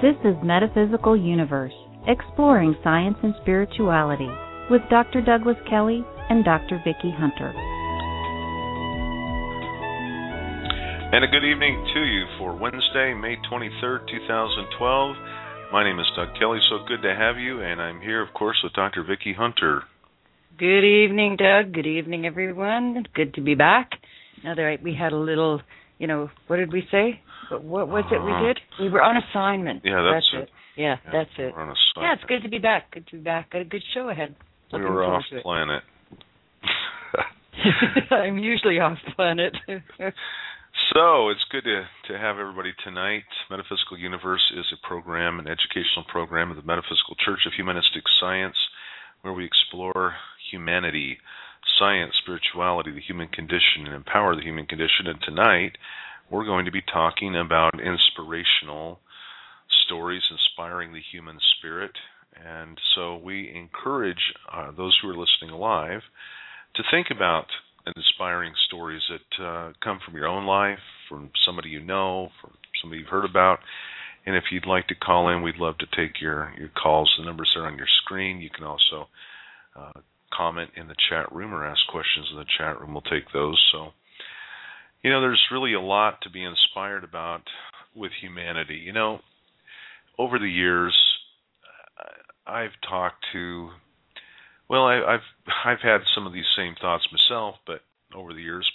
This is Metaphysical Universe, exploring science and spirituality, with Dr. Douglas Kelly and Dr. Vicki Hunter. And a good evening to you for Wednesday, May 23rd, 2012. My name is Doug Kelly, so good to have you, and I'm here, of course, with Dr. Vicki Hunter. Good evening, Doug. Good evening, everyone. Good to be back. Now that we had a little, what did we say? What was it we did? We were on assignment. Yeah, that's it. Yeah, that's it. We're on assignment. Yeah, it's good to be back. Good to be back. Got a good show ahead. We were off planet. I'm usually off planet. So it's good to have everybody tonight. Metaphysical Universe is a program, an educational program of the Metaphysical Church of Humanistic Science, where we explore humanity, science, spirituality, the human condition, and empower the human condition. And tonight, we're going to be talking about inspirational stories inspiring the human spirit. And so we encourage those who are listening live to think about inspiring stories that come from your own life, from somebody you know, from somebody you've heard about. And if you'd like to call in, we'd love to take your calls. The numbers are on your screen. You can also comment in the chat room or ask questions in the chat room. We'll take those. So, there's really a lot to be inspired about with humanity. Over the years, I've talked to, I've had some of these same thoughts myself, but over the years,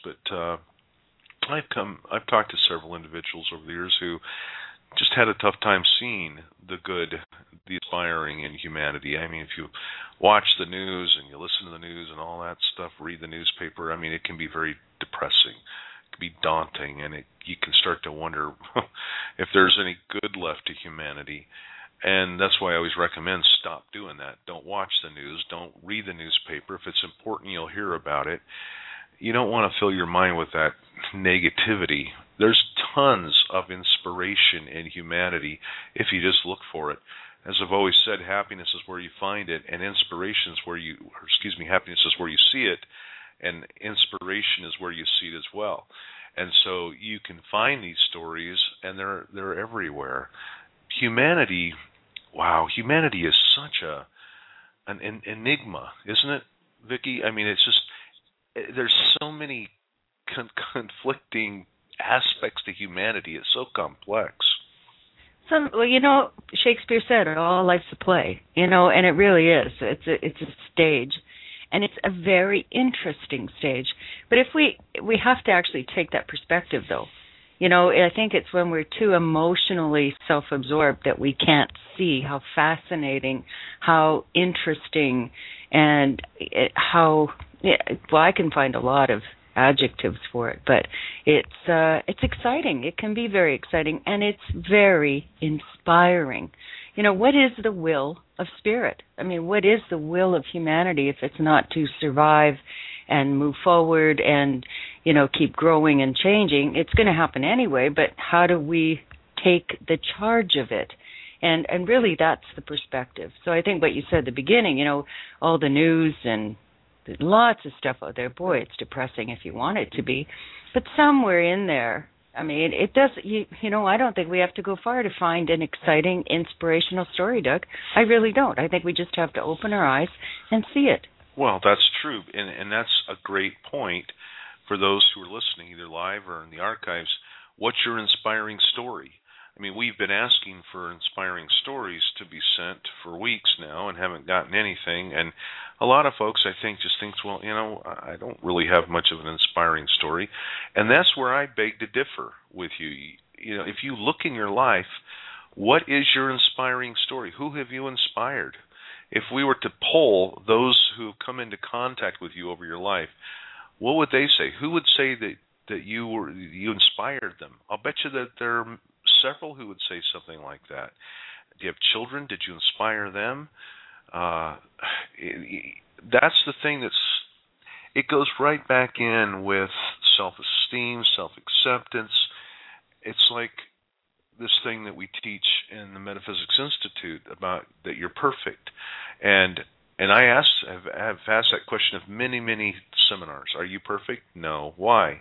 I've talked to several individuals over the years who just had a tough time seeing the good, the inspiring in humanity. I mean, if you watch the news and you listen to the news and all that stuff, read the newspaper, it can be very depressing. It can be daunting, and you can start to wonder if there's any good left to humanity. And that's why I always recommend stop doing that. Don't watch the news. Don't read the newspaper. If it's important, you'll hear about it. You don't want to fill your mind with that negativity. There's tons of inspiration in humanity if you just look for it. As I've always said, happiness is where you find it, and happiness is where you see it, and inspiration is where you see it as well. And so you can find these stories, and they're everywhere. Humanity is such an enigma, isn't it, Vicki? It's just there's so many conflicting aspects to humanity. It's so complex. Shakespeare said, all life's a play, and it really is. It's a stage, and it's a very interesting stage. But if we have to actually take that perspective, though. I think it's when we're too emotionally self-absorbed that we can't see how fascinating, how interesting, and I can find a lot of adjectives for it, but it's exciting. It can be very exciting, and it's very inspiring. What is the will of spirit? What is the will of humanity if it's not to survive and move forward and keep growing and changing? It's going to happen anyway, but how do we take the charge of it? And really that's the perspective. So I think what you said at the beginning, all the news and lots of stuff out there, boy, it's depressing if you want it to be. But somewhere in there, it does, I don't think we have to go far to find an exciting, inspirational story, Doug. I really don't. I think we just have to open our eyes and see it. Well, that's true, and that's a great point for those who are listening, either live or in the archives. What's your inspiring story? We've been asking for inspiring stories to be sent for weeks now and haven't gotten anything. And a lot of folks, I think, just think, I don't really have much of an inspiring story. And that's where I beg to differ with you. If you look in your life, what is your inspiring story? Who have you inspired? If we were to poll those who come into contact with you over your life, what would they say? Who would say that you inspired them? I'll bet you that there are several who would say something like that. Do you have children? Did you inspire them? That's the thing it goes right back in with self-esteem, self-acceptance. It's like this thing that we teach in the Metaphysics Institute about that you're perfect. And I have asked that question of many, many seminars. Are you perfect? No. Why?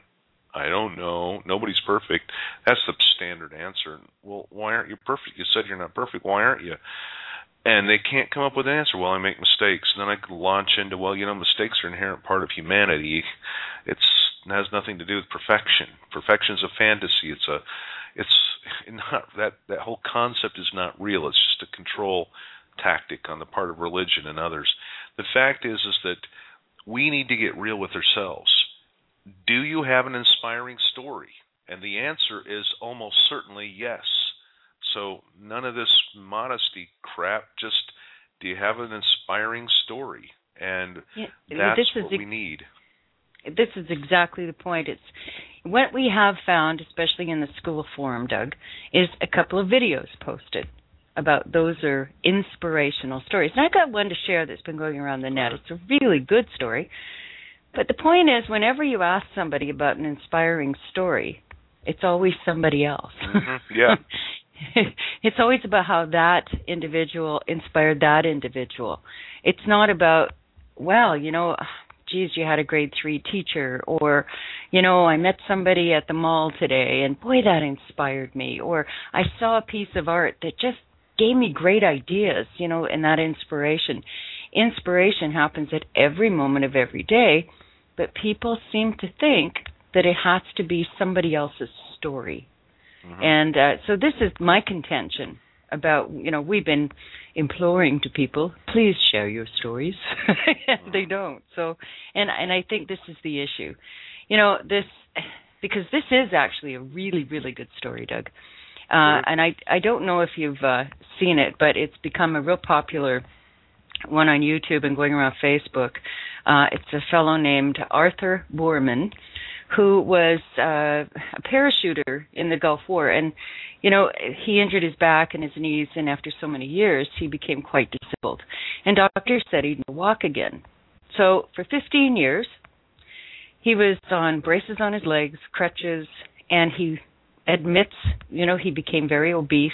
I don't know. Nobody's perfect. That's the standard answer. Well, why aren't you perfect? You said you're not perfect. Why aren't you? And they can't come up with an answer. Well, I make mistakes. And then I could launch into, well, mistakes are an inherent part of humanity. It has nothing to do with perfection. Perfection's a fantasy. It's not that whole concept is not real. It's just a control tactic on the part of religion and others. The fact is that we need to get real with ourselves. Do you have an inspiring story? And the answer is almost certainly yes. So none of this modesty crap, just do you have an inspiring story? And that's what we need. This is exactly the point. It's what we have found, especially in the school forum, Doug, is a couple of videos posted about those are inspirational stories. And I got one to share that's been going around the net. It's a really good story. But the point is, whenever you ask somebody about an inspiring story, it's always somebody else. Mm-hmm. Yeah. It's always about how that individual inspired that individual. It's not about, well, geez, you had a grade 3 teacher, or, I met somebody at the mall today, and boy, that inspired me, or I saw a piece of art that just gave me great ideas, and that inspiration. Inspiration happens at every moment of every day, but people seem to think that it has to be somebody else's story. Mm-hmm. And so this is my contention about, we've been imploring to people, please share your stories. They don't. So, and I think this is the issue. Because this is actually a really, really good story, Doug. And I don't know if you've seen it, but it's become a real popular one on YouTube and going around Facebook. It's a fellow named Arthur Boorman, who was a parachuter in the Gulf War. And, he injured his back and his knees, and after so many years, he became quite disabled. And doctors said he'd never walk again. So for 15 years, he was on braces on his legs, crutches, and he admits, he became very obese.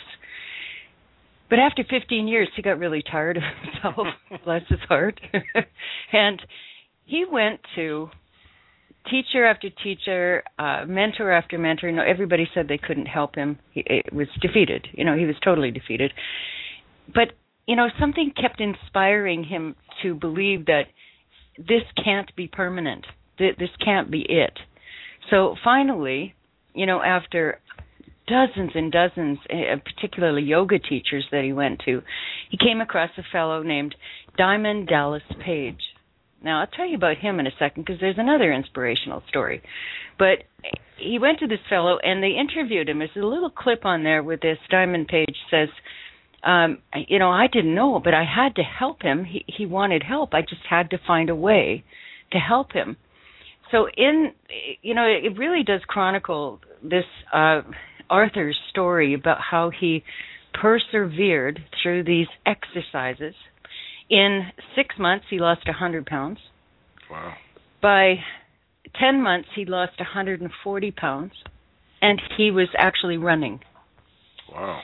But after 15 years, he got really tired of himself, bless his heart. And he went to teacher after teacher, mentor after mentor. Everybody said they couldn't help him. He was defeated. He was totally defeated. But, something kept inspiring him to believe that this can't be permanent. This can't be it. So finally, after dozens and dozens, particularly yoga teachers that he went to, he came across a fellow named Diamond Dallas Page. Now, I'll tell you about him in a second because there's another inspirational story. But he went to this fellow and they interviewed him. There's a little clip on there with this. Diamond Page says, I didn't know, but I had to help him. He wanted help. I just had to find a way to help him. So it really does chronicle this Arthur's story about how he persevered through these exercises. In 6 months, he lost 100 pounds. Wow. By 10 months, he lost 140 pounds, and he was actually running. Wow.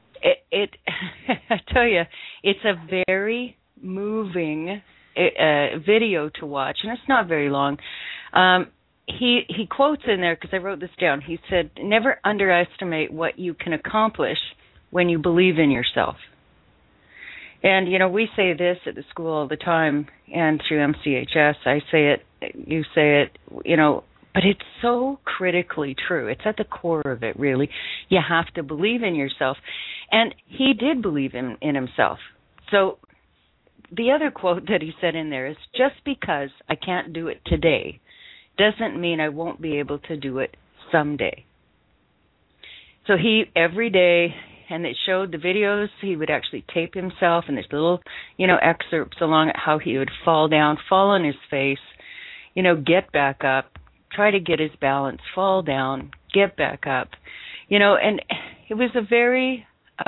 I tell you, it's a very moving video to watch, and it's not very long. He quotes in there, because I wrote this down, he said, never underestimate what you can accomplish when you believe in yourself. And, we say this at the school all the time, and through MCHS, I say it, you say it, but it's so critically true. It's at the core of it, really. You have to believe in yourself. And he did believe in himself. So the other quote that he said in there is, just because I can't do it today doesn't mean I won't be able to do it someday. So he, every day, and it showed the videos, he would actually tape himself, and there's little, excerpts along it, how he would fall down, fall on his face, get back up, try to get his balance, fall down, get back up, and it was a very,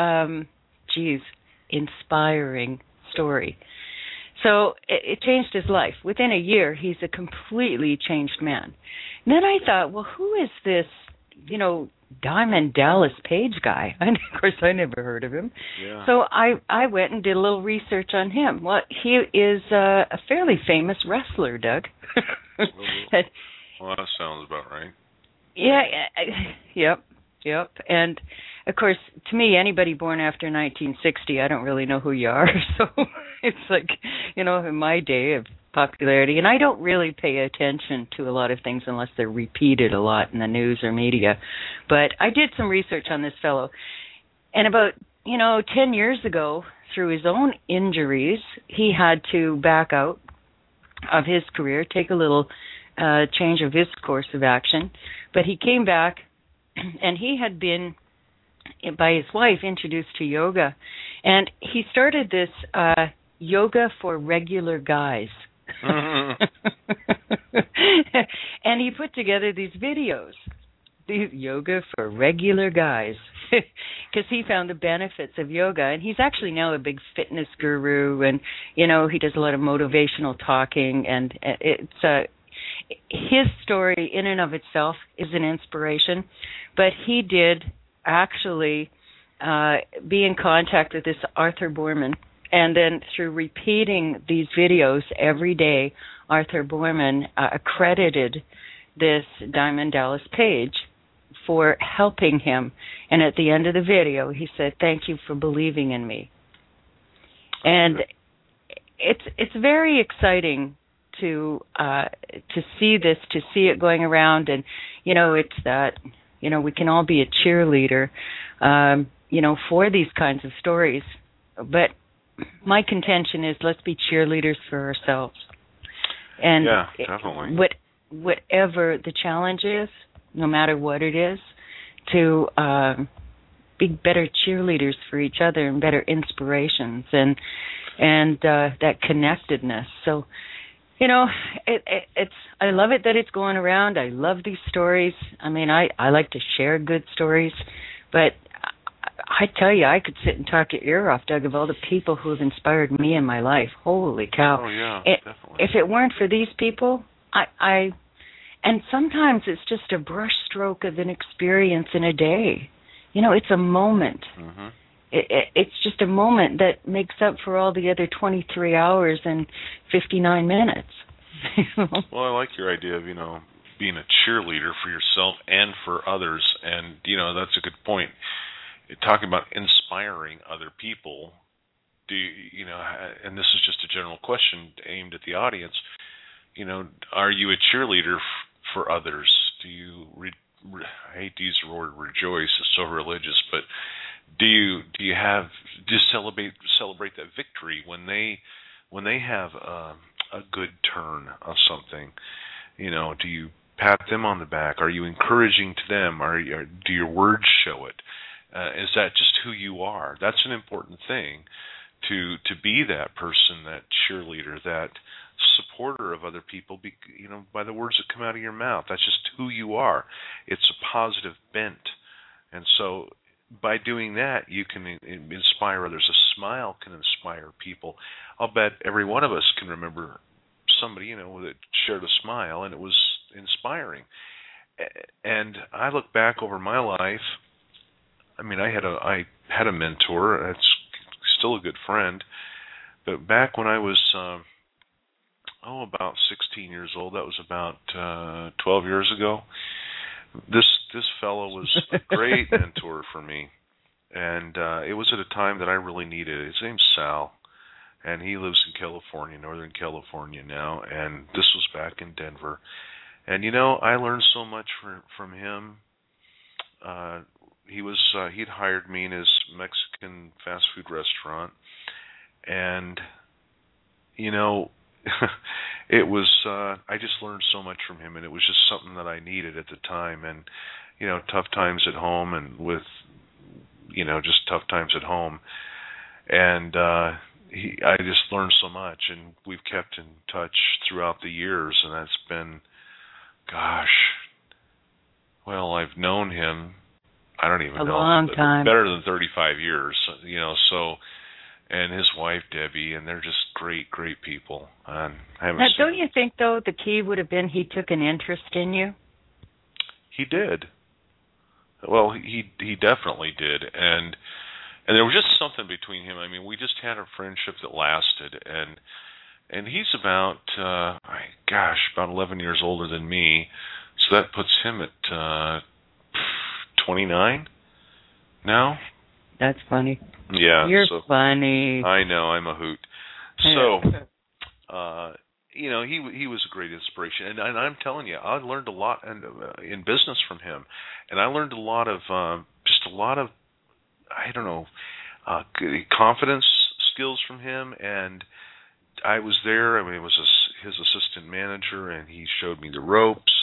inspiring story. So it changed his life. Within a year, he's a completely changed man. And then I thought, well, who is this, Diamond Dallas Page guy? And of course, I never heard of him. Yeah. So I went and did a little research on him. Well, he is a fairly famous wrestler, Doug. Well, that sounds about right. Yeah, yep. And of course, to me, anybody born after 1960, I don't really know who you are. So it's like, in my day of popularity, and I don't really pay attention to a lot of things unless they're repeated a lot in the news or media. But I did some research on this fellow, and about 10 years ago, through his own injuries, he had to back out of his career, take a little change of his course of action. But he came back, and he had been, by his wife, introduced to yoga. And he started this yoga for regular guys. And he put together these videos, these yoga for regular guys, because he found the benefits of yoga. And he's actually now a big fitness guru, and he does a lot of motivational talking, and it's his story in and of itself is an inspiration. But he did actually be in contact with this Arthur Boorman, and then through repeating these videos every day, Arthur Boorman accredited this Diamond Dallas Page for helping him. And at the end of the video, he said, "Thank you for believing in me." And it's very exciting to see this, to see it going around. And it's that we can all be a cheerleader for these kinds of stories. But my contention is, let's be cheerleaders for ourselves. And yeah, definitely. Whatever the challenge is, no matter what it is, to be better cheerleaders for each other and better inspirations and that connectedness. So, it's I love it that it's going around. I love these stories. I mean, I like to share good stories, but I tell you, I could sit and talk your ear off, Doug, of all the people who have inspired me in my life. Holy cow. Oh, yeah, definitely. If it weren't for these people, and sometimes it's just a brush stroke of an experience in a day. It's a moment. Mm-hmm. It's just a moment that makes up for all the other 23 hours and 59 minutes. Well, I like your idea of, being a cheerleader for yourself and for others. And, that's a good point. Talking about inspiring other people, and this is just a general question aimed at the audience, are you a cheerleader for others? Do you, I hate to use the word rejoice, it's so religious, but do you celebrate that victory when they have a good turn of something? Do you pat them on the back? Are you encouraging to them? Do your words show it? Is that just who you are? That's an important thing, to be that person, that cheerleader, that supporter of other people, by the words that come out of your mouth. That's just who you are. It's a positive bent. And so by doing that, you can inspire others. A smile can inspire people. I'll bet every one of us can remember somebody, that shared a smile, and it was inspiring. And I look back over my life. I mean, I had a mentor. That's still a good friend. But back when I was about 16 years old, that was about 12 years ago. This fellow was a great mentor for me, and it was at a time that I really needed it. His name's Sal, and he lives in California, Northern California now, and this was back in Denver. And I learned so much from him. He'd hired me in his Mexican fast food restaurant, and it was I just learned so much from him, and it was just something that I needed at the time. And tough times at home, and with just tough times at home, and I just learned so much, and we've kept in touch throughout the years, and that's been, I've known him, I don't even know, a long time, better than 35 years, so. And his wife, Debbie, and they're just great, great people. And don't you think, though, the key would have been he took an interest in you? He did. Well, he definitely did. And there was just something between him. I mean, we just had a friendship that lasted. And he's about 11 years older than me. that puts him at 29 now. That's funny. Yeah. You're funny. I know, I'm a hoot. So, he was a great inspiration. And I'm telling you, I learned a lot in business from him. And I learned a lot of, confidence skills from him. And I was there. I mean, it was his assistant manager, and he showed me the ropes,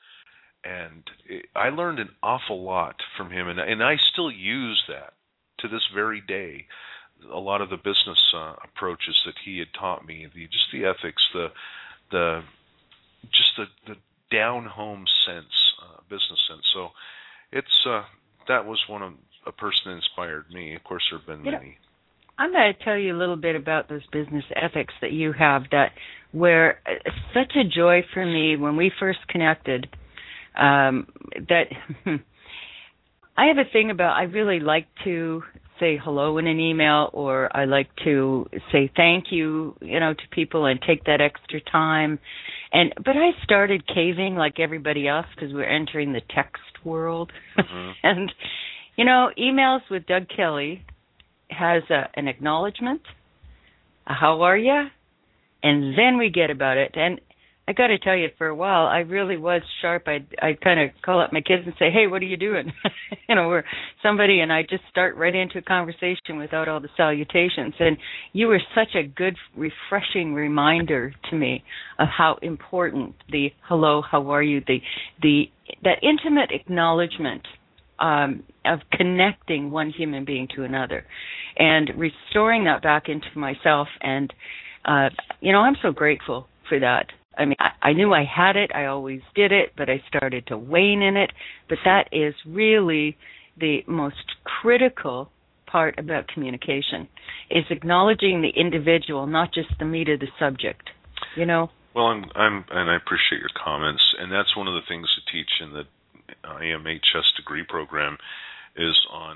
I learned an awful lot from him, and I still use that to this very day. A lot of the business approaches that he had taught me, the ethics, the down home sense, business sense. So it's that was a person that inspired me. Of course, there have been many. I'm going to tell you a little bit about those business ethics that you have that were such a joy for me when we first connected. That I have a thing about, I really like to say hello in an email, or I like to say thank you, to people and take that extra time. But I started caving like everybody else because we're entering the text world. Mm-hmm. And, emails with Doug Kelly has an acknowledgement, a how are you, and then we get about it. And I got to tell you, for a while, I really was sharp. I'd kind of call up my kids and say, hey, what are you doing? We're somebody, and I just start right into a conversation without all the salutations. And you were such a good, refreshing reminder to me of how important the hello, how are you, that intimate acknowledgement of connecting one human being to another and restoring that back into myself. And, I'm so grateful for that. I mean, I knew I had it. I always did it, but I started to wane in it. But that is really the most critical part about communication, is acknowledging the individual, not just the meat of the subject, Well, and I appreciate your comments, and that's one of the things to teach in the IMHS degree program is on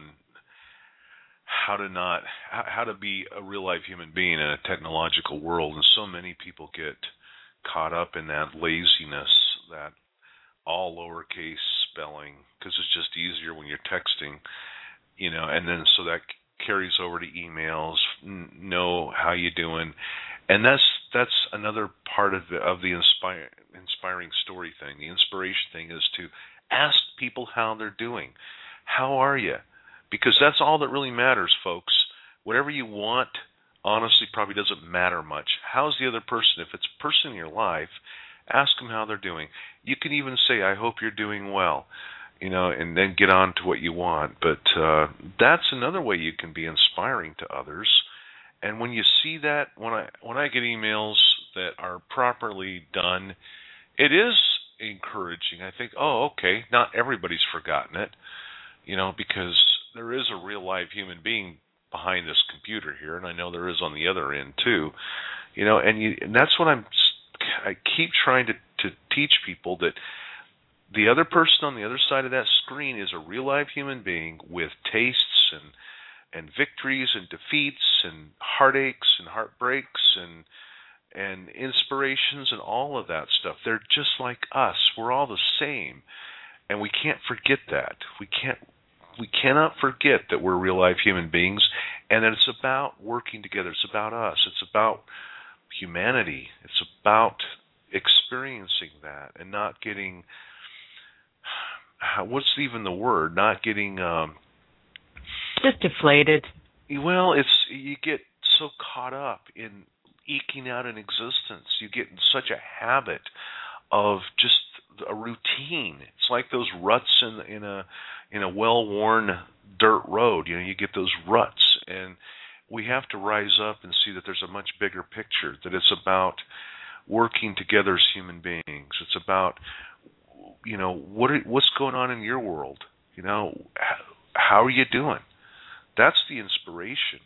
how to be a real life human being in a technological world. And so many people get caught up in that laziness, that all lowercase spelling, because it's just easier when you're texting, and then so that carries over to emails, know how you doing. And that's another part of the inspiring story thing. The inspiration thing is to ask people how they're doing. How are you? Because that's all that really matters, folks. Whatever you want, honestly, probably doesn't matter much. How's the other person? If it's a person in your life, ask them how they're doing. You can even say, I hope you're doing well, and then get on to what you want. But that's another way you can be inspiring to others. And when you see that, when I get emails that are properly done, it is encouraging. I think, oh, okay, not everybody's forgotten it, because there is a real live human being behind this computer here, and I know there is on the other end too, and that's what I keep trying to teach people, that the other person on the other side of that screen is a real live human being with tastes and victories and defeats and heartaches and heartbreaks and inspirations and all of that stuff. They're just like us. We're all the same, and we can't forget that. We cannot forget that we're real life human beings, and that it's about working together. It's about us. It's about humanity. It's about experiencing that and not getting, what's even the word? Not getting just deflated. Well, you get so caught up in eking out an existence. You get in such a habit of just a routine. It's like those ruts in a well-worn dirt road. You get those ruts, and we have to rise up and see that there's a much bigger picture, that it's about working together as human beings. It's about, what's going on in your world? How are you doing? That's the inspiration.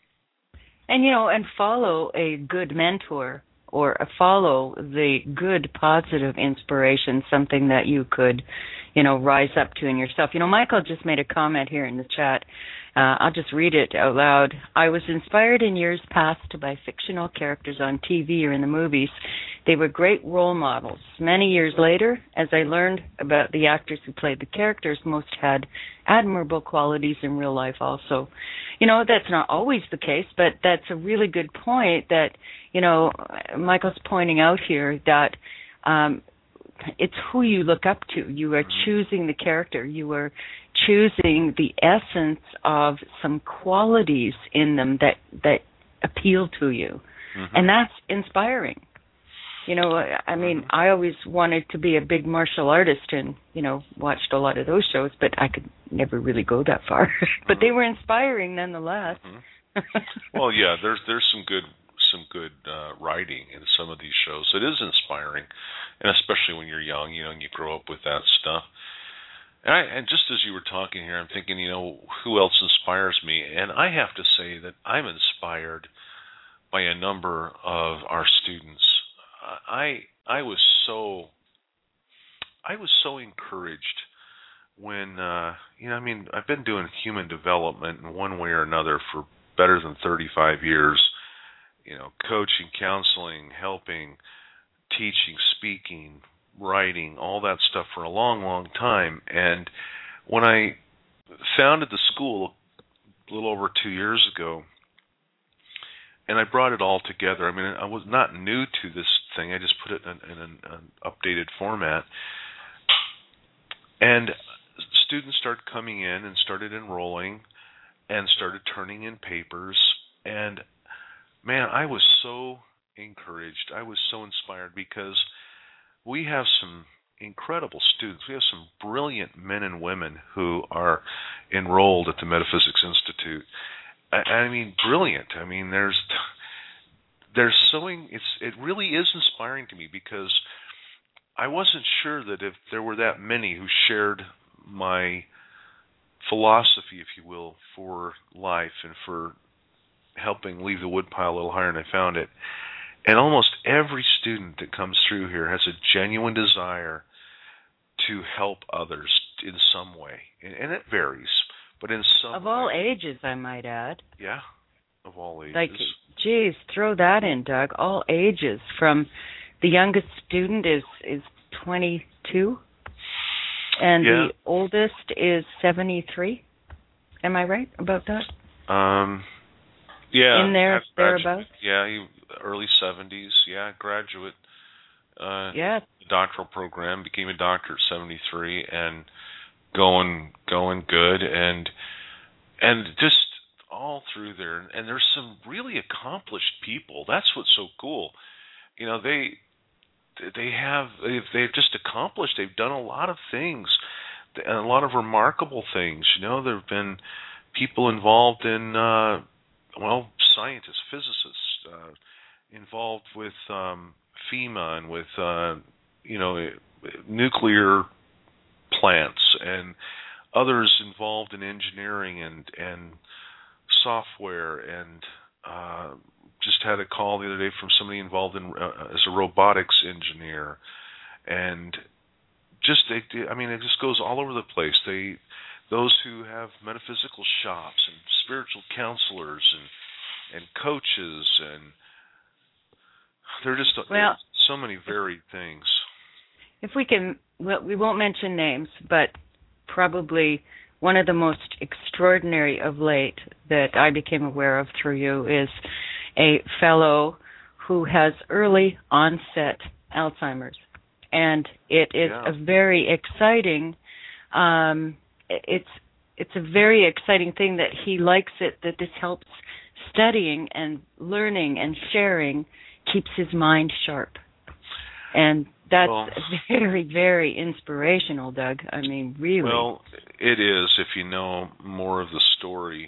And follow a good mentor, or follow the good, positive inspiration, something that you could, rise up to in yourself. Michael just made a comment here in the chat. I'll just read it out loud. I was inspired in years past by fictional characters on TV or in the movies They were great role models. Many years later, as I learned about the actors who played the characters, most had admirable qualities in real life also. That's not always the case, but that's a really good point that, Michael's pointing out here that it's who you look up to. You are choosing the character. You are choosing the essence of some qualities in them that appeal to you. And that's inspiring. I always wanted to be a big martial artist and, watched a lot of those shows, but I could never really go that far. But they were inspiring nonetheless. Well, yeah, there's some good writing in some of these shows. It is inspiring, and especially when you're young, and you grow up with that stuff. And just as you were talking here, I'm thinking, who else inspires me? And I have to say that I'm inspired by a number of our students. I was so encouraged when I've been doing human development in one way or another for better than 35 years. Coaching, counseling, helping, teaching, speaking, writing, all that stuff for a long, long time. And when I founded the school a little over 2 years ago, and I brought it all together. I was not new to this thing. I just put it in an updated format. And students started coming in and started enrolling and started turning in papers. And, man, I was so encouraged. I was so inspired because we have some incredible students. We have some brilliant men and women who are enrolled at the Metaphysics Institute. Brilliant. It really is inspiring to me because I wasn't sure that if there were that many who shared my philosophy, if you will, for life and for helping leave the woodpile a little higher, and I found it. And almost every student that comes through here has a genuine desire to help others in some way, and it varies. But in some of all ages, I might add. Yeah, of all ages. Like, geez, throw that in, Doug. All ages. From the youngest student is 22, and the oldest is 73. Am I right about that? Yeah. In thereabouts. Yeah, early 70s. Yeah, graduate. Doctoral program. Became a doctor at 73, and going good, and just all through there. And there's some really accomplished people. That's what's so cool. They've just accomplished. They've done a lot of things, and a lot of remarkable things. There have been people involved in scientists, physicists, involved with FEMA and with nuclear plants, and others involved in engineering and software, and just had a call the other day from somebody involved in as a robotics engineer, and it just goes all over the place. Those who have metaphysical shops and spiritual counselors and coaches, and they're just so many varied things. If we can, we won't mention names, but probably one of the most extraordinary of late that I became aware of through you is a fellow who has early onset Alzheimer's. And it is a very exciting, it's a very exciting thing that he likes it, that this helps studying and learning and sharing, keeps his mind sharp. And that's very, very inspirational, Doug. Really. Well, it is if you know more of the story.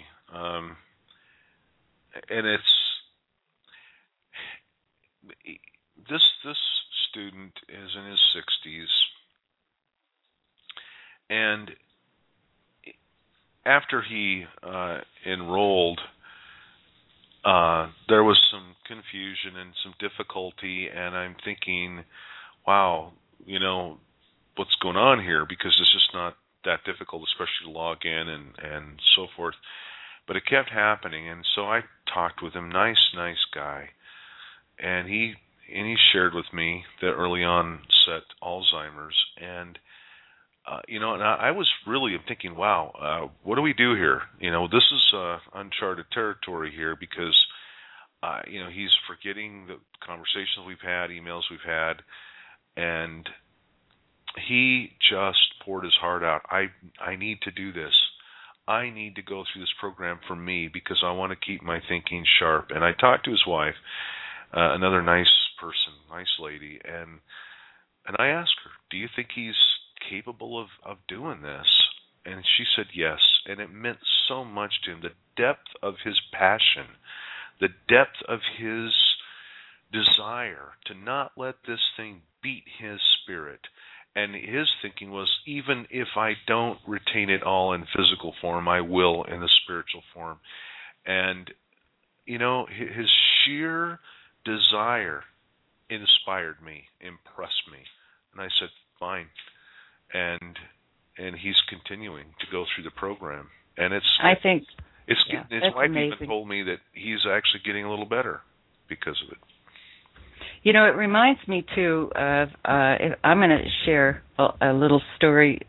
And it's this student is in his 60s, and after he enrolled, there was some confusion and some difficulty, and I'm thinking, wow, what's going on here? Because it's just not that difficult, especially to log in and so forth. But it kept happening, and so I talked with him, nice guy, and he he shared with me that early onset Alzheimer's, and and I was really thinking, wow, what do we do here? This is uncharted territory here because, he's forgetting the conversations we've had, emails we've had, and he just poured his heart out. I need to do this. I need to go through this program for me because I want to keep my thinking sharp. And I talked to his wife, another nice person, nice lady, and I asked her, do you think he's capable of doing this? And she said yes, and it meant so much to him. The depth of his passion, the depth of his desire to not let this thing beat his spirit. And his thinking was, even if I don't retain it all in physical form, I will in the spiritual form. And, his sheer desire inspired me, impressed me. And I said, fine. And he's continuing to go through the program. And his wife amazing. even told me that he's actually getting a little better because of it. It reminds me, too, of, I'm going to share a little story.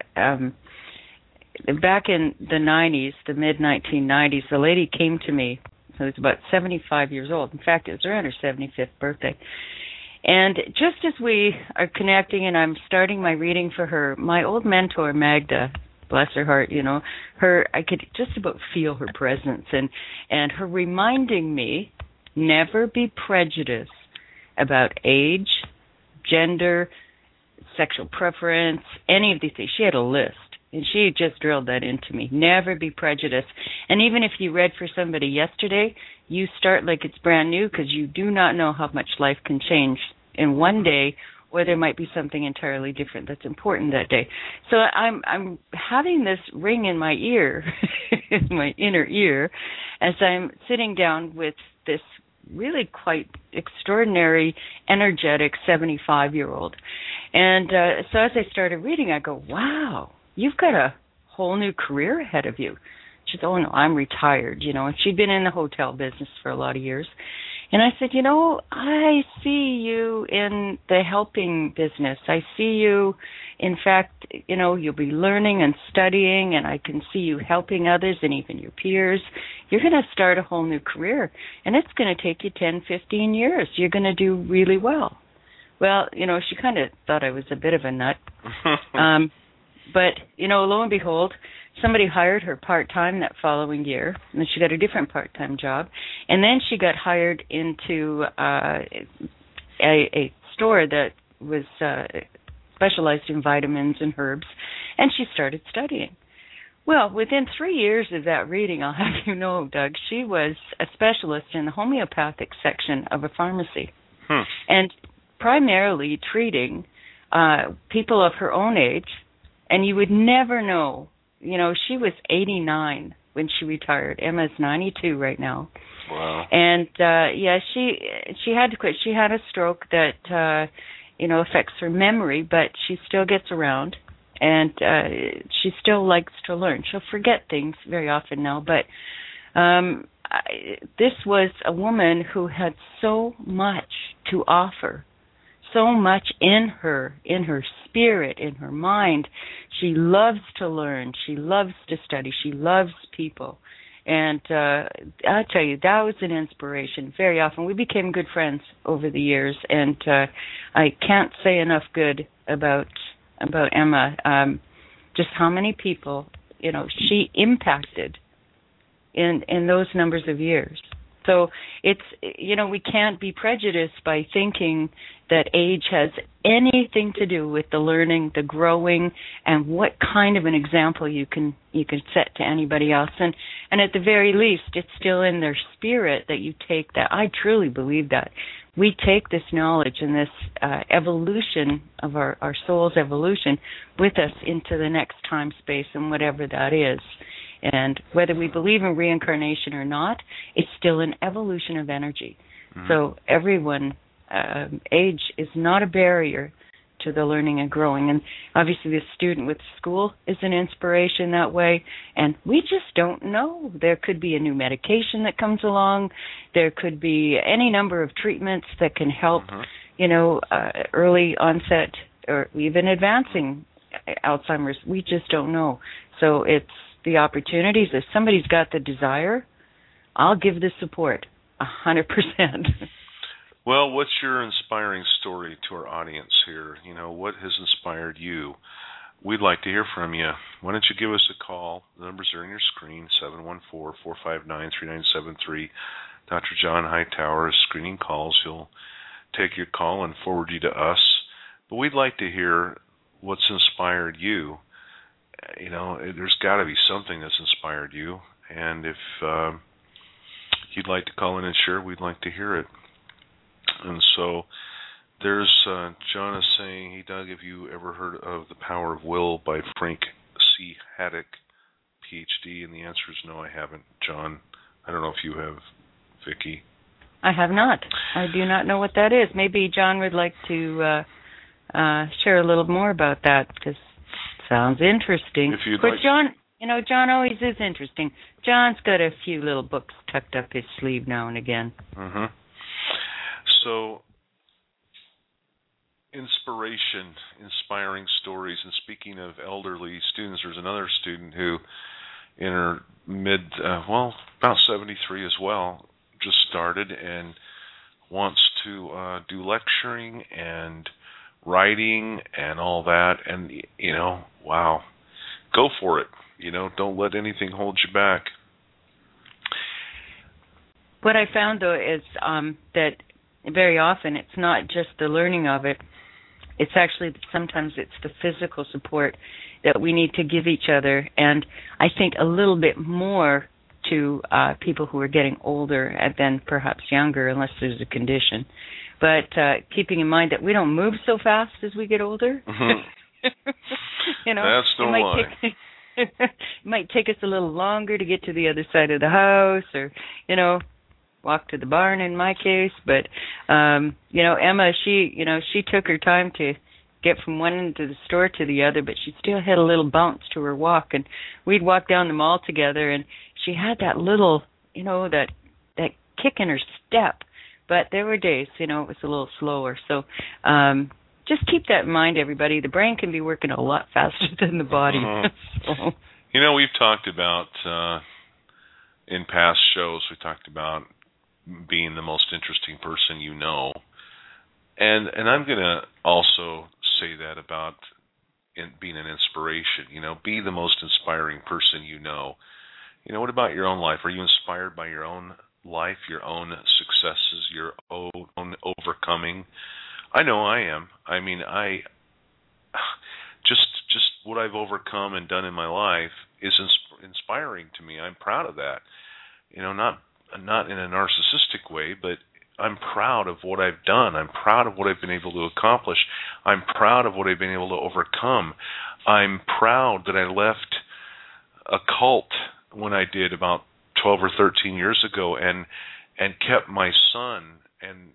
Back in the 90s, the mid-1990s, a lady came to me who was about 75 years old. In fact, it was around her 75th birthday. And just as we are connecting and I'm starting my reading for her, my old mentor, Magda, bless her heart, I could just about feel her presence and her reminding me, never be prejudiced about age, gender, sexual preference, any of these things. She had a list, and she just drilled that into me. Never be prejudiced. And even if you read for somebody yesterday, you start like it's brand new because you do not know how much life can change in one day, or there might be something entirely different that's important that day. So I'm having this ring in my ear, in my inner ear, as I'm sitting down with this really quite extraordinary, energetic 75-year-old. And so as I started reading, I go, wow, you've got a whole new career ahead of you. She said, oh, no, I'm retired, and she'd been in the hotel business for a lot of years. And I said, I see you in the helping business. I see you, in fact, you'll be learning and studying, and I can see you helping others and even your peers. You're going to start a whole new career, and it's going to take you 10, 15 years. You're going to do really well. Well, she kind of thought I was a bit of a nut. But, lo and behold, somebody hired her part-time that following year, and then she got a different part-time job. And then she got hired into a store that was specialized in vitamins and herbs, and she started studying. Well, within 3 years of that reading, I'll have you know, Doug, she was a specialist in the homeopathic section of a pharmacy, and primarily treating people of her own age, and you would never know. She was 89 when she retired. Emma's 92 right now. Wow. And she had to quit. She had a stroke that affects her memory, but she still gets around, and she still likes to learn. She'll forget things very often now, but this was a woman who had so much to offer. So much in her spirit, in her mind. She loves to learn. She loves to study. She loves people. And I tell you, that was an inspiration very often. We became good friends over the years, and I can't say enough good about Emma. Just how many people, she impacted in those numbers of years. So it's, we can't be prejudiced by thinking that age has anything to do with the learning, the growing, and what kind of an example you can set to anybody else. And at the very least, it's still in their spirit that you take that. I truly believe that. We take this knowledge and this evolution of our soul's evolution with us into the next time, space, and whatever that is. And whether we believe in reincarnation or not, it's still an evolution of energy. Mm-hmm. So everyone, age is not a barrier to the learning and growing. And obviously the student with school is an inspiration that way. And we just don't know. There could be a new medication that comes along. There could be any number of treatments that can help early onset or even advancing Alzheimer's. We just don't know. So it's the opportunities. If somebody's got the desire, I'll give the support 100%. Well, what's your inspiring story to our audience here? What has inspired you? We'd like to hear from you. Why don't you give us a call? The numbers are on your screen, 714-459-3973. Dr. John Hightower is screening calls. He'll take your call and forward you to us. But we'd like to hear what's inspired you. There's got to be something that's inspired you. And if you'd like to call in and share, we'd like to hear it. And so there's John is saying, hey, Doug, have you ever heard of The Power of Will by Frank C. Haddock, Ph.D.? And the answer is no, I haven't, John. I don't know if you have, Vicki. I have not. I do not know what that is. Maybe John would like to share a little more about that, because it sounds interesting. If you'd but like. John, John always is interesting. John's got a few little books tucked up his sleeve now and again. Mm-hmm. So, inspiration, inspiring stories. And speaking of elderly students, there's another student who, in her about 73 as well, just started and wants to do lecturing and writing and all that. And, wow, go for it. Don't let anything hold you back. What I found, though, is that very often it's not just the learning of it. It's actually sometimes it's the physical support that we need to give each other, and I think a little bit more to people who are getting older and then perhaps younger, unless there's a condition. But keeping in mind that we don't move so fast as we get older. Mm-hmm. That's no lie. It might take us a little longer to get to the other side of the house, or walk to the barn in my case. But Emma, she took her time to get from one end of the store to the other, but she still had a little bounce to her walk, and we'd walk down the mall together, and she had that little that kick in her step. But there were days it was a little slower. So just keep that in mind, everybody. The brain can be working a lot faster than the body. So. We've talked about in past shows, we talked about being the most interesting person you know. And I'm going to also say that about being an inspiration. Be the most inspiring person you know. What about your own life? Are you inspired by your own life, your own successes, your own overcoming? I know I am. I mean, I just what I've overcome and done in my life is inspiring to me. I'm proud of that. Not in a narcissistic way, but I'm proud of what I've done. I'm proud of what I've been able to accomplish. I'm proud of what I've been able to overcome. I'm proud that I left a cult when I did about 12 or 13 years ago and kept my son and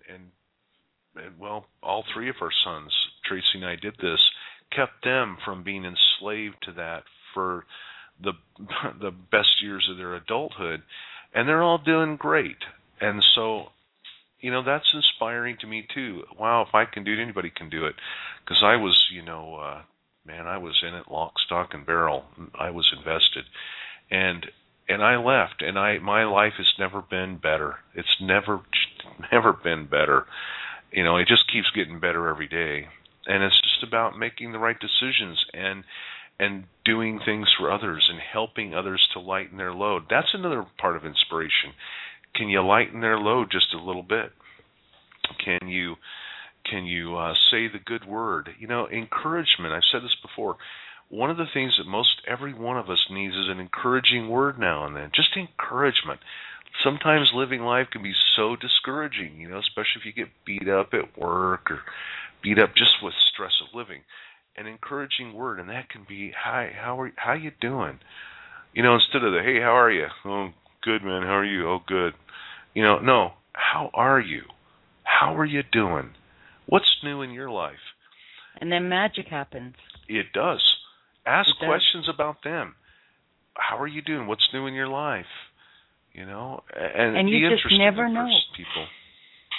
all three of our sons, Tracy and I did this, kept them from being enslaved to that for the best years of their adulthood, and they're all doing great. And so, that's inspiring to me too. Wow, if I can do it, anybody can do it. Because I was, I was in it lock, stock, and barrel. I was invested, and I left, and my life has never been better. It's never been better. It just keeps getting better every day. And it's just about making the right decisions and doing things for others and helping others to lighten their load. That's another part of inspiration. Can you lighten their load just a little bit? Can you say the good word? Encouragement. I've said this before. One of the things that most every one of us needs is an encouraging word now and then. Just encouragement. Sometimes living life can be so discouraging, especially if you get beat up at work or beat up just with stress of living. An encouraging word, and that can be, hi, how you doing? Instead of the, hey, how are you? Oh, good, man. How are you? Oh, good. No, how are you? How are you doing? What's new in your life? And then magic happens. It does. Ask questions about them. How are you doing? What's new in your life? And you be just interested never in know. people.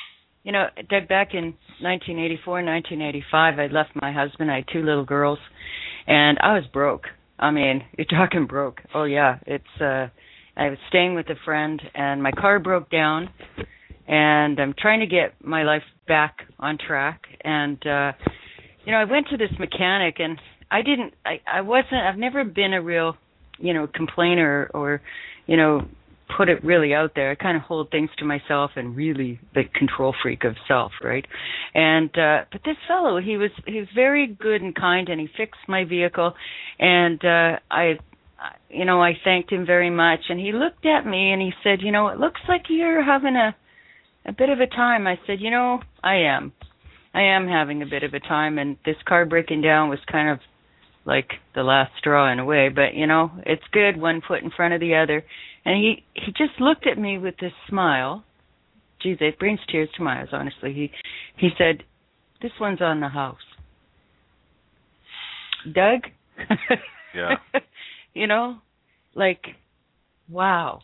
Doug, back in 1984, 1985, I left my husband. I had 2 little girls, and I was broke. I mean, you're talking broke. Oh, yeah. I was staying with a friend, and my car broke down, and I'm trying to get my life back on track. And, I went to this mechanic, and I've never been a real, complainer or, put it really out there. I kind of hold things to myself and really the control freak of self, right? And but this fellow, he was very good and kind, and he fixed my vehicle, and I thanked him very much. And he looked at me and he said, it looks like you're having a bit of a time. I said, I am having a bit of a time, and this car breaking down was kind of like the last straw in a way, but it's good, one foot in front of the other. And he just looked at me with this smile. Geez, it brings tears to my eyes, honestly. He said, "This one's on the house." Doug? Yeah. Wow.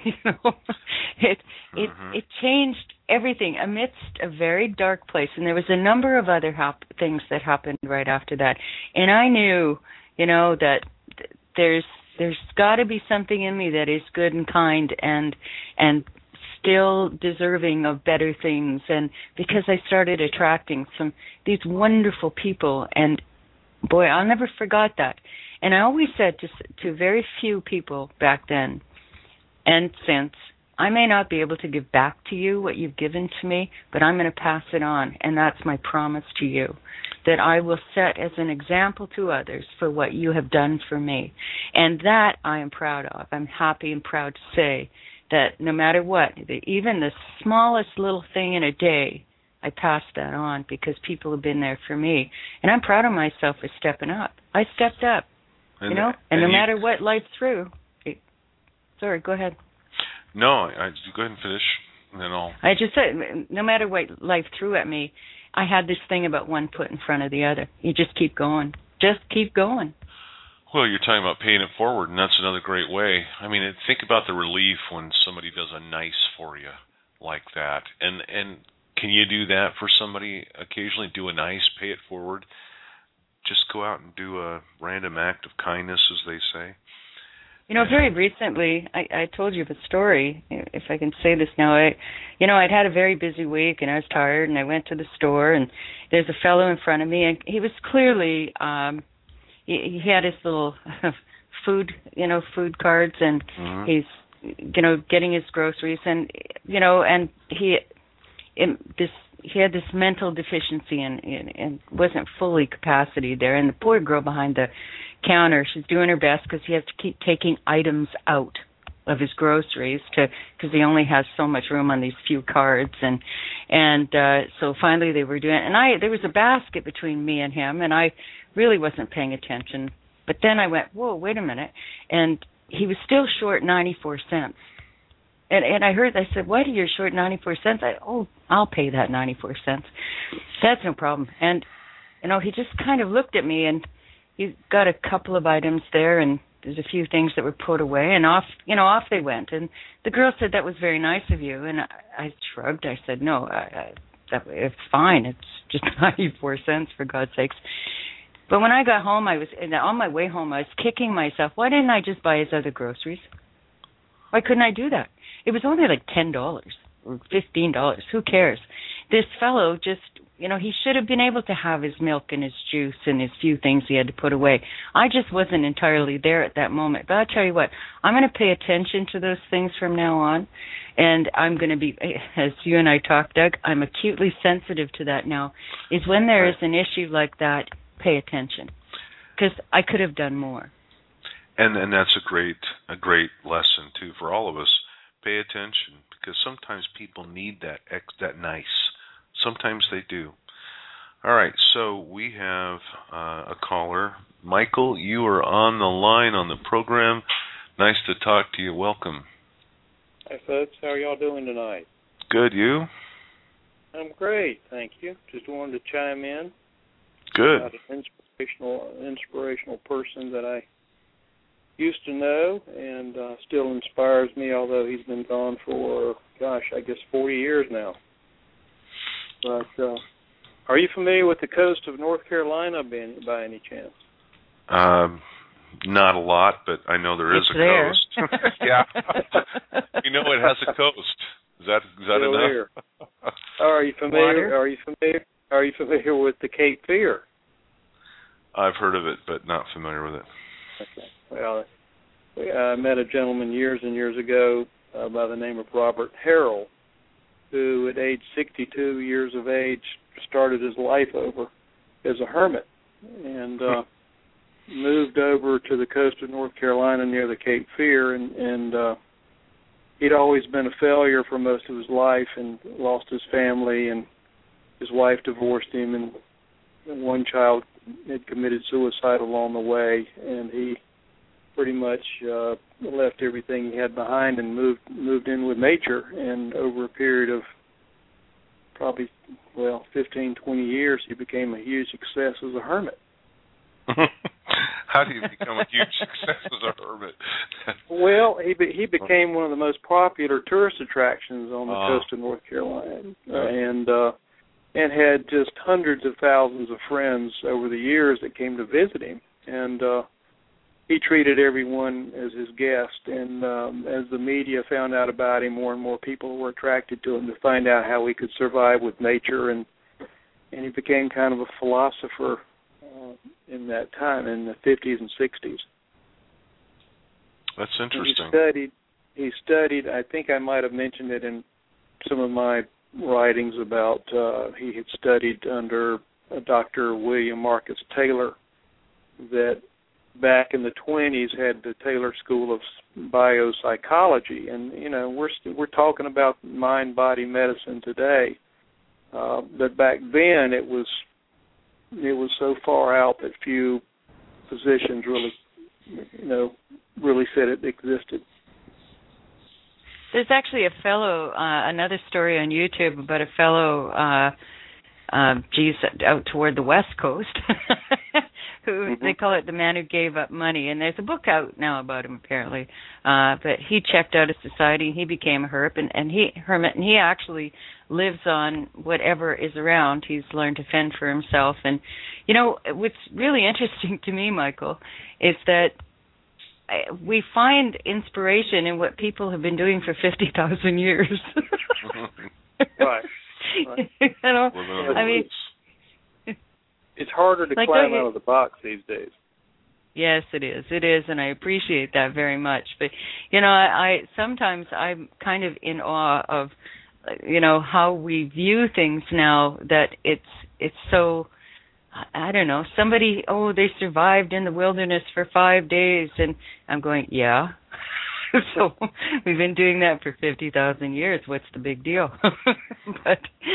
It changed everything amidst a very dark place, and there was a number of other things that happened right after that. And I knew, that there's got to be something in me that is good and kind and still deserving of better things. And because I started attracting these wonderful people, and boy, I'll never forget that. And I always said to very few people back then and since, I may not be able to give back to you what you've given to me, but I'm going to pass it on, and that's my promise to you, that I will set as an example to others for what you have done for me. And that I am proud of. I'm happy and proud to say that no matter what, even the smallest little thing in a day, I pass that on because people have been there for me. And I'm proud of myself for stepping up. I stepped up, and no matter what life threw. Sorry, go ahead. No, go ahead and finish, and then I'll... I just said, no matter what life threw at me, I had this thing about one foot in front of the other. You just keep going. Just keep going. Well, you're talking about paying it forward, and that's another great way. I mean, think about the relief when somebody does a nice for you like that. And can you do that for somebody occasionally? Do a nice, pay it forward. Just go out and do a random act of kindness, as they say. Very recently, I told you the story, if I can say this now. I'd had a very busy week, and I was tired, and I went to the store, and there's a fellow in front of me, and he was clearly, he had his little food cards, and he's, getting his groceries, and he had this mental deficiency and wasn't fully capacity there. And the poor girl behind the counter, she's doing her best because he has to keep taking items out of his groceries because he only has so much room on these few cards. And so finally they were doing it. And there was a basket between me and him, and I really wasn't paying attention. But then I went, whoa, wait a minute. And he was still short 94 cents. And I said, why are you short 94 cents? I'll pay that 94 cents. That's no problem. And, he just kind of looked at me, and he got a couple of items there, and there's a few things that were put away, and off they went. And the girl said, that was very nice of you. And I shrugged. I said, no, it's fine. It's just 94 cents, for God's sakes. But when I got home, on my way home, I was kicking myself. Why didn't I just buy his other groceries? Why couldn't I do that? It was only like $10 or $15. Who cares? This fellow just, he should have been able to have his milk and his juice and his few things he had to put away. I just wasn't entirely there at that moment. But I'll tell you what, I'm going to pay attention to those things from now on. And I'm going to be, as you and I talked, Doug, I'm acutely sensitive to that now, is when there is an issue like that, pay attention. Because I could have done more. And that's a great lesson, too, for all of us. Pay attention, because sometimes people need that nice. Sometimes they do. All right, so we have a caller. Michael, you are on the line on the program. Nice to talk to you. Welcome. Hi, folks. How are y'all doing tonight? Good. You? I'm great, thank you. Just wanted to chime in. Good. About an inspirational person that I used to know and still inspires me, although he's been gone for, 40 years now. But are you familiar with the coast of North Carolina by any chance? Not a lot, but I know there is a there. coast. Yeah. You know it has a coast. Is that enough? Are you familiar? Water? Are you familiar with the Cape Fear? I've heard of it, but not familiar with it. Okay. Well, I met a gentleman years and years ago by the name of Robert Harrell, who at age 62 years of age started his life over as a hermit and moved over to the coast of North Carolina near the Cape Fear, and he'd always been a failure for most of his life and lost his family, and his wife divorced him, and one child had committed suicide along the way, and he pretty much left everything he had behind and moved in with nature, and over a period of probably, 15, 20 years, he became a huge success as a hermit. How do you become a huge success as a hermit? Well, he became one of the most popular tourist attractions on the coast of North Carolina, and had just hundreds of thousands of friends over the years that came to visit him. And he treated everyone as his guest. And as the media found out about him, more and more people were attracted to him to find out how he could survive with nature. And he became kind of a philosopher in that time, in the 50s and 60s. That's interesting. He studied, I think I might have mentioned it in some of my writings about, he had studied under Dr. William Marcus Taylor, that back in the 20s had the Taylor School of Biopsychology, and we're talking about mind-body medicine today, but back then it was so far out that few physicians really said it existed. There's actually a fellow, another story on YouTube about a fellow, out toward the West Coast, who they call it the man who gave up money. And there's a book out now about him, apparently. But he checked out of society. He became a hermit, and he actually lives on whatever is around. He's learned to fend for himself. And, what's really interesting to me, Michael, is that we find inspiration in what people have been doing for 50,000 years. Right. I mean, it's harder to climb out of the box these days. Yes, it is, and I appreciate that very much. But I sometimes I'm kind of in awe of how we view things now, that it's so, I don't know, somebody, they survived in the wilderness for 5 days, and I'm going, yeah. So we've been doing that for 50,000 years. What's the big deal? But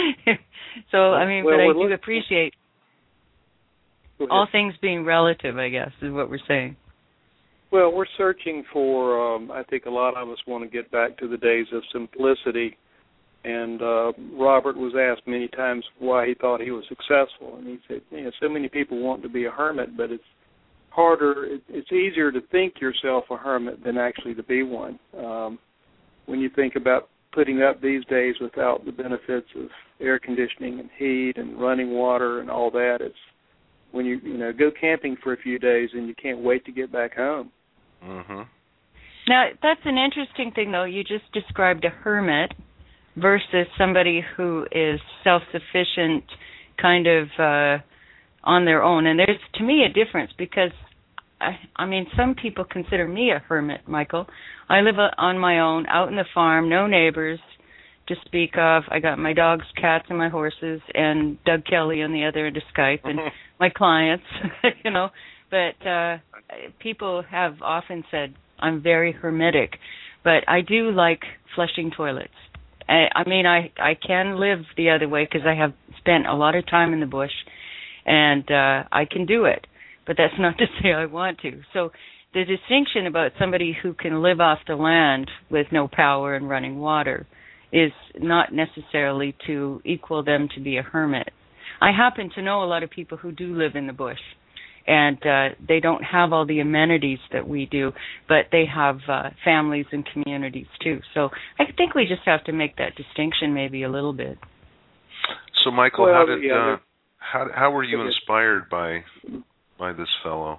I do appreciate all things being relative, I guess, is what we're saying. Well, we're searching for, I think a lot of us want to get back to the days of simplicity. And Robert was asked many times why he thought he was successful. And he said, so many people want to be a hermit, but it's harder. It's easier to think yourself a hermit than actually to be one. When you think about putting up these days without the benefits of air conditioning and heat and running water and all that, it's when you go camping for a few days and you can't wait to get back home. Mm-hmm. Now, that's an interesting thing, though. You just described a hermit versus somebody who is self-sufficient, kind of on their own. And there's, to me, a difference, because, some people consider me a hermit, Michael. I live on my own, out in the farm, no neighbors to speak of. I got my dogs, cats, and my horses, and Doug Kelly on the other end of Skype, and my clients, But people have often said I'm very hermetic, but I do like flushing toilets. I can live the other way because I have spent a lot of time in the bush, and I can do it. But that's not to say I want to. So the distinction about somebody who can live off the land with no power and running water is not necessarily to equal them to be a hermit. I happen to know a lot of people who do live in the bush, and they don't have all the amenities that we do, but they have families and communities too. So I think we just have to make that distinction maybe a little bit. So, Michael, Well, how were you inspired by this fellow?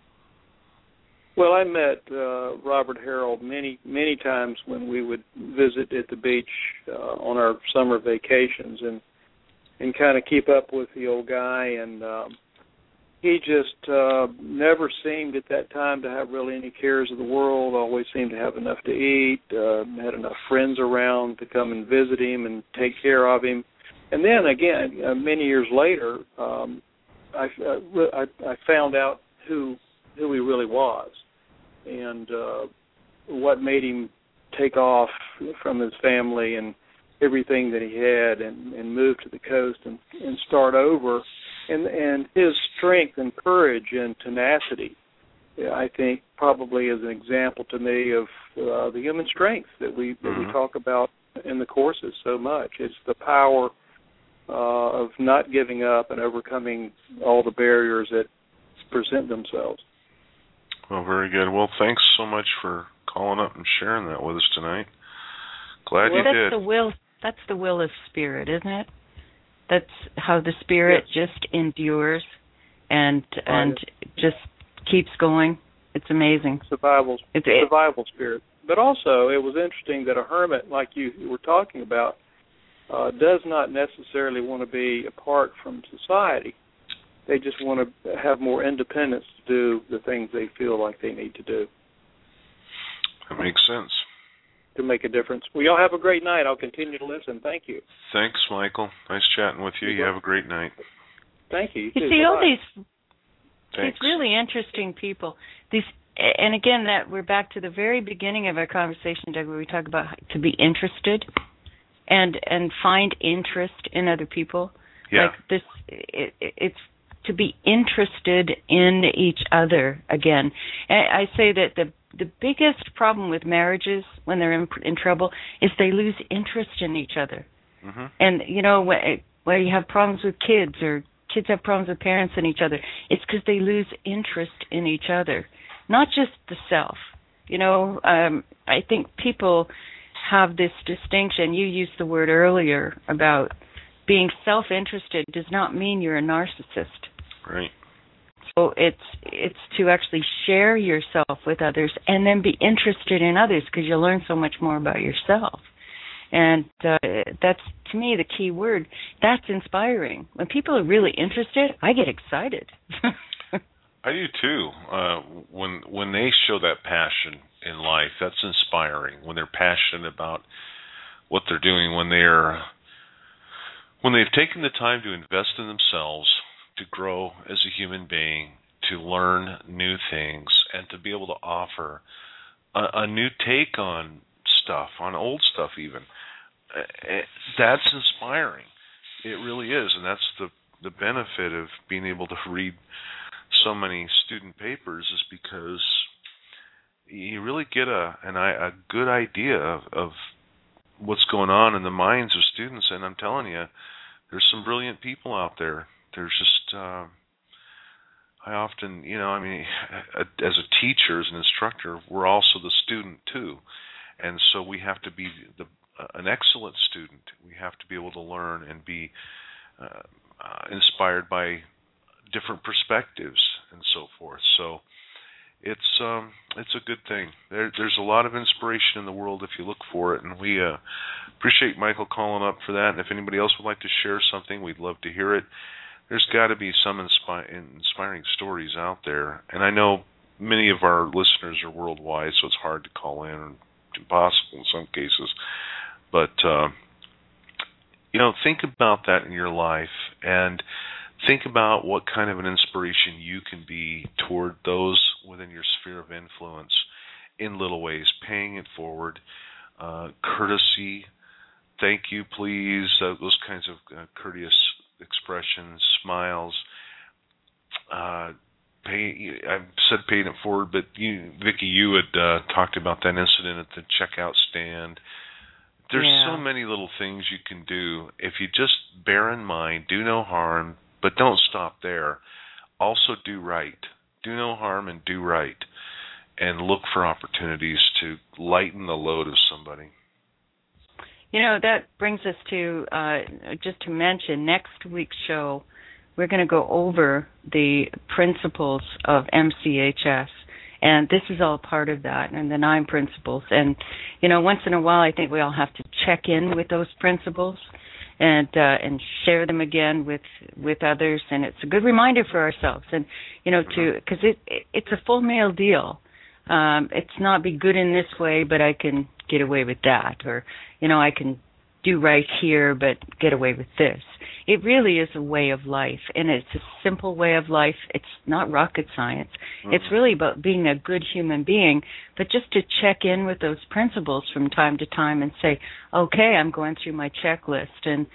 Well, I met Robert Harold many times when we would visit at the beach on our summer vacations, and kind of keep up with the old guy. And he just never seemed at that time to have really any cares of the world. Always seemed to have enough to eat. Had enough friends around to come and visit him and take care of him. And then again, many years later, I found out who he really was, and what made him take off from his family and everything that he had, and move to the coast and start over, and his strength and courage and tenacity, I think, probably is an example to me of the human strength that we talk about in the courses so much. It's the power of not giving up and overcoming all the barriers that present themselves. Well, very good. Well, thanks so much for calling up and sharing that with us tonight. Glad you did. That's the will of Spirit, isn't it? That's how the Spirit just endures and just keeps going. It's amazing. Survival spirit. But also, it was interesting that a hermit, like you were talking about, does not necessarily want to be apart from society. They just want to have more independence to do the things they feel like they need to do. That makes sense. To make a difference. Well, y'all have a great night. I'll continue to listen. Thank you. Thanks, Michael. Nice chatting with you. You have a great night. Thank you. You see, all these really interesting people. And again, that we're back to the very beginning of our conversation, Doug, where we talk about to be interested and find interest in other people. Yeah. Like this, it's to be interested in each other again. And I say that the biggest problem with marriages when they're in trouble is they lose interest in each other. Mm-hmm. And, you know, where you have problems with kids or kids have problems with parents and each other, it's because they lose interest in each other, not just the self. You know, I think people have this distinction. You used the word earlier about being self-interested does not mean you're a narcissist. Right. So it's to actually share yourself with others and then be interested in others, because you'll learn so much more about yourself. And that's, to me, the key word. That's inspiring. When people are really interested, I get excited. I do too. When they show that passion in life, that's inspiring. When they're passionate about what they're doing, when they've taken the time to invest in themselves, to grow as a human being, to learn new things, and to be able to offer a new take on stuff, on old stuff even. That's inspiring. It really is, and that's the benefit of being able to read so many student papers, is because you really get a good idea of what's going on in the minds of students. And I'm telling you, there's some brilliant people out there. There's just, I often, as a teacher, as an instructor, we're also the student too. And so we have to be an excellent student. We have to be able to learn and be inspired by different perspectives and so forth. So it's a good thing. There's a lot of inspiration in the world if you look for it, and we appreciate Michael calling up for that. And if anybody else would like to share something, we'd love to hear it. There's got to be some inspiring stories out there, and I know many of our listeners are worldwide, so it's hard to call in, or impossible in some cases. But think about that in your life, and think about what kind of an inspiration you can be toward those within your sphere of influence in little ways, paying it forward, courtesy, thank you, please, those kinds of courteous expressions, smiles. I've said paying it forward, but Vicki, you had talked about that incident at the checkout stand. There's so many little things you can do if you just bear in mind, do no harm, but don't stop there. Also do right. Do no harm and do right. And look for opportunities to lighten the load of somebody. That brings us to, just to mention, next week's show, we're going to go over the principles of MCHS. And this is all part of that, and the 9 principles. And, once in a while, I think we all have to check in with those principles and share them again with others. And it's a good reminder for ourselves. And, because it's a full meal deal. It's not be good in this way, but I can get away with that. Or, I can do right here, but get away with this. It really is a way of life, and it's a simple way of life. It's not rocket science. Mm-hmm. It's really about being a good human being, but just to check in with those principles from time to time and say, okay, I'm going through my checklist, and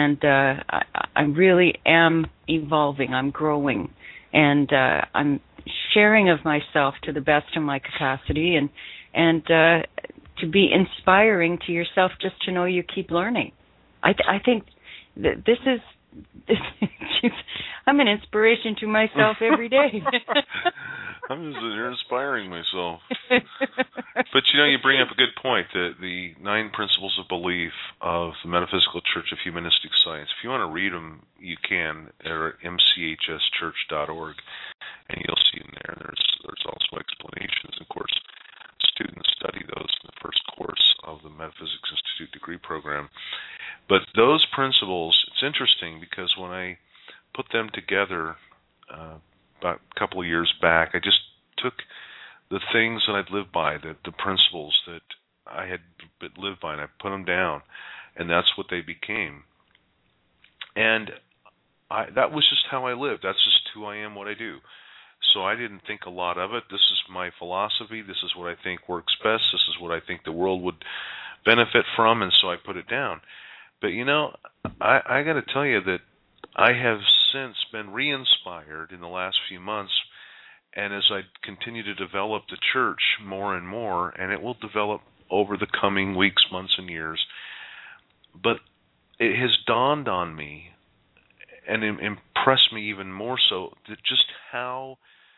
I really am evolving. I'm growing, and I'm sharing of myself to the best of my capacity, and to be inspiring to yourself, just to know you keep learning. I think that this is I'm an inspiration to myself every day. You're inspiring myself. But you bring up a good point, the 9 principles of belief of the Metaphysical Church of Humanistic Science. If you want to read them, you can. They're at mchschurch.org, and you'll see them there. There's also explanations. Of course, students study those in the first course of the Metaphysics Institute degree program. But those principles, it's interesting because when I put them together about a couple of years back, I just took the things that I'd lived by, the principles that I had lived by, and I put them down, and that's what they became. And that was just how I lived. That's just who I am, what I do. So I didn't think a lot of it. This is my philosophy. This is what I think works best. This is what I think the world would benefit from, and so I put it down. But, I got to tell you that I have since been re-inspired in the last few months, and as I continue to develop the church more and more, and it will develop over the coming weeks, months, and years, but it has dawned on me and impressed me even more so that just how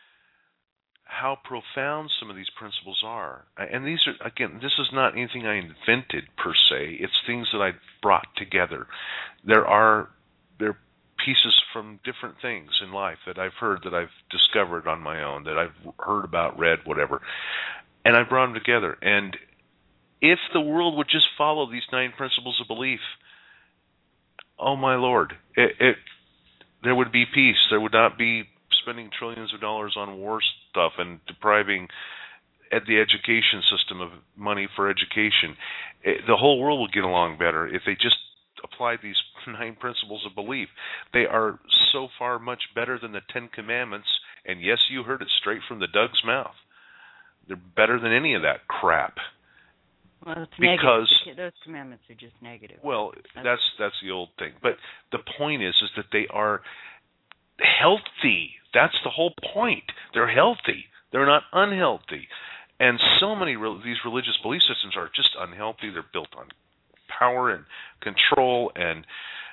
profound some of these principles are. And these are, again, this is not anything I invented per se. It's things that I brought together. They're pieces from different things in life that I've heard, that I've discovered on my own, that I've heard about, read, whatever. And I brought them together. And if the world would just follow these 9 principles of belief, oh my Lord, there would be peace. There would not be spending trillions of dollars on war stuff and depriving the education system of money for education. The whole world would get along better if they just applied these 9 principles of belief. They are so far much better than the 10 Commandments, and yes, you heard it straight from the Doug's mouth. They're better than any of that crap. Well, it's because negative. Those commandments are just negative. Well, that's the old thing. But the point is that they are healthy. That's the whole point. They're healthy. They're not unhealthy. And so many these religious belief systems are just unhealthy. They're built on power and control and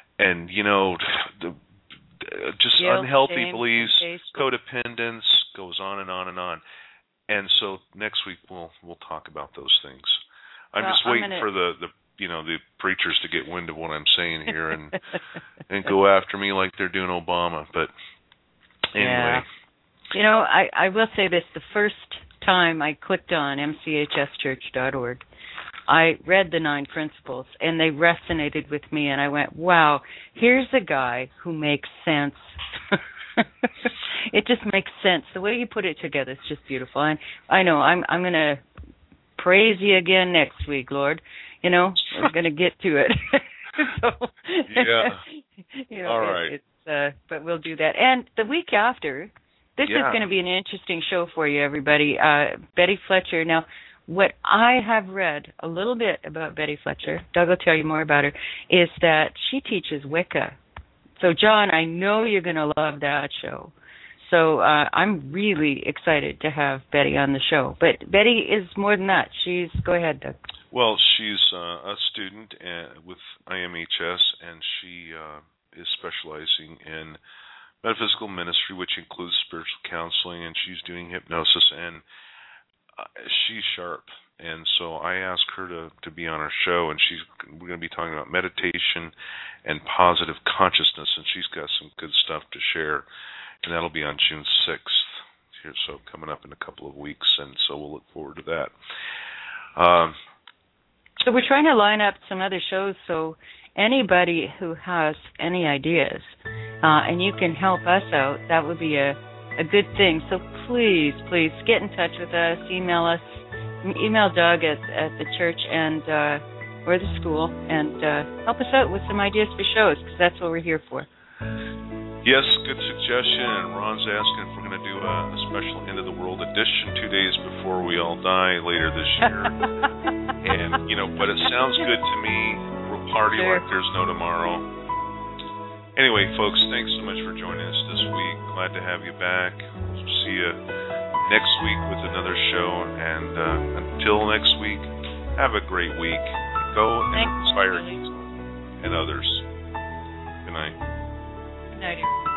just guilt, unhealthy shame, beliefs, codependence, goes on and on and on. And so next week we'll talk about those things. I'm just waiting for the preachers to get wind of what I'm saying here and go after me like they're doing Obama. But anyway. Yeah. I will say this. The first time I clicked on mchschurch.org, I read the 9 principles, and they resonated with me, and I went, wow, here's a guy who makes sense. It just makes sense. The way you put it together is just beautiful. And I know I'm going to praise you again next week, Lord. We're going to get to it. So, yeah. All right. But we'll do that. And the week after, this is going to be an interesting show for you, everybody. Betty Fletcher. Now, what I have read a little bit about Betty Fletcher, Doug will tell you more about her, is that she teaches Wicca. So, John, I know you're going to love that show. So I'm really excited to have Betty on the show. But Betty is more than that. Go ahead, Doug. Well, she's a student with IMHS, and she is specializing in metaphysical ministry, which includes spiritual counseling, and she's doing hypnosis, and she's sharp. and so I asked her to be on our show, and we're going to be talking about meditation and positive consciousness, and she's got some good stuff to share, and that'll be on June 6th, here, so coming up in a couple of weeks, and so we'll look forward to that. So we're trying to line up some other shows, so anybody who has any ideas, and you can help us out, that would be a good thing. So please get in touch with us, email Doug at the church and or the school, and help us out with some ideas for shows, because that's what we're here for. Yes, good suggestion. And Ron's asking if we're going to do a special End of the World edition 2 days before we all die later this year. And, but it sounds good to me. We'll party like there's no tomorrow. Anyway, folks, thanks so much for joining us this week. Glad to have you back. We'll see you next week with another show. And until next week, have a great week. Go and inspire you and others. Good night. Good night, everyone.